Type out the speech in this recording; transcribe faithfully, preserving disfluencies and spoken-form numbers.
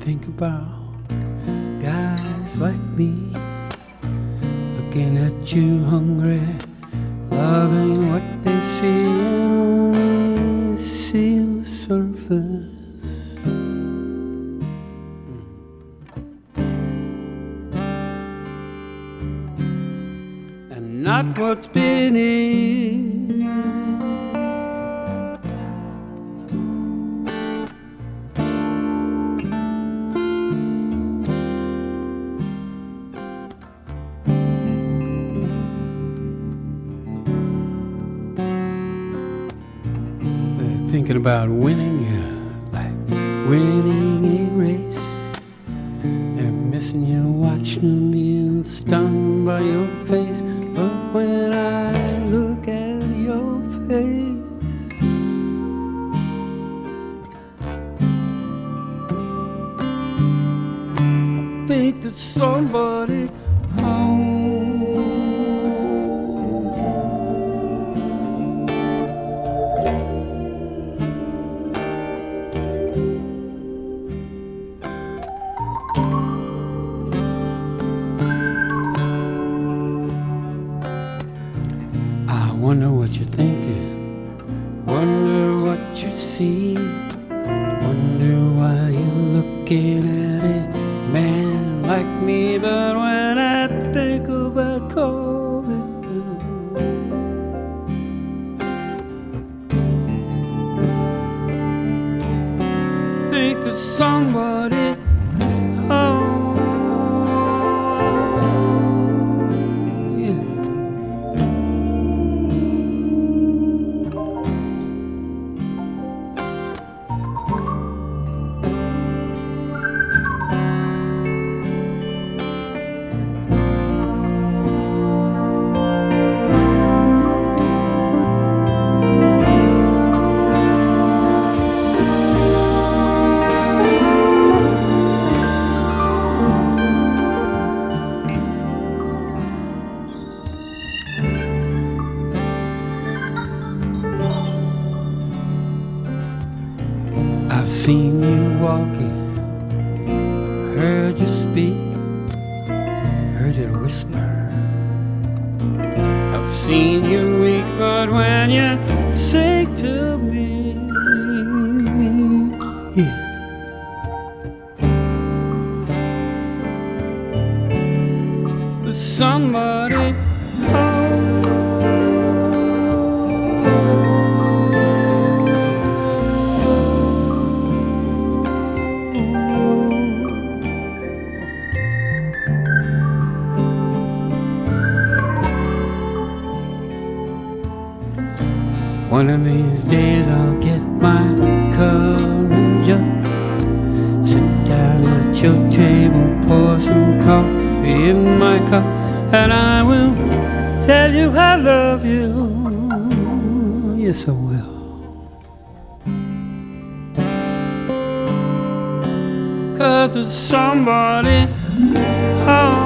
think about guys like me, looking at you hungry, loving what they see and only see the surface. And not what's beneath. Thinking about winning, yeah, like winning a race. They're missing you, watching them being stung by your face. But when I look at your face, I think that somebody home. Wonder what you're thinking, wonder what you see, wonder why you're looking at a man like me. But when I think about calling, think that somebody home. I've seen you walking, heard you speak, heard you whisper. I've seen you weak, but when you sing to me, yeah. There's somebody home. One of these days I'll get my courage up, sit down at your table, pour some coffee in my cup, and I will tell you I love you. Yes, I will. 'Cause there's somebody home.